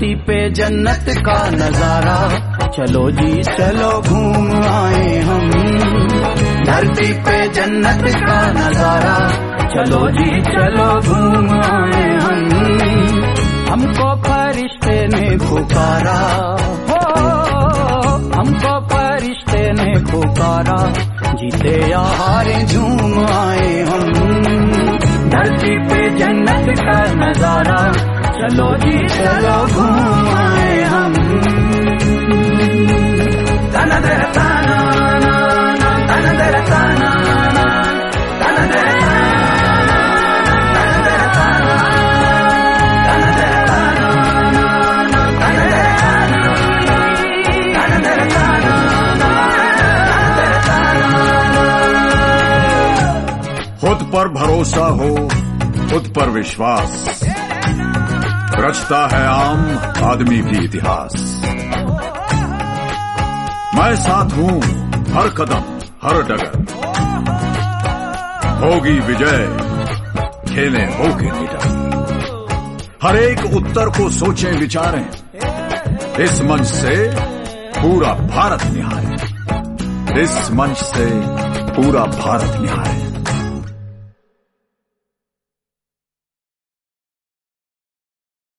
धरती पे जन्नत का नजारा, चलो जी चलो घूम आए हम। धरती पे जन्नत का नजारा, चलो जी चलो घूम आए हम। हमको फरिश्ते ने पुकारा, हो हमको फरिश्ते ने पुकारा, जीते या हारे झूम आए हम। धरती पे जन्नत का नजारा, चलो जी चलो घूम आए हम। तना दरा ताना ना ना, तना दरा ताना ना, तना दरा खुद पर भरोसा हो, खुद पर विश्वास, रचता है आम आदमी भी इतिहास। मैं साथ हूं हर कदम हर डगर, होगी विजय खेलें होके निडर। हर एक उत्तर को सोचें विचारें, इस मंच से पूरा भारत निहारे, इस मंच से पूरा भारत निहारे।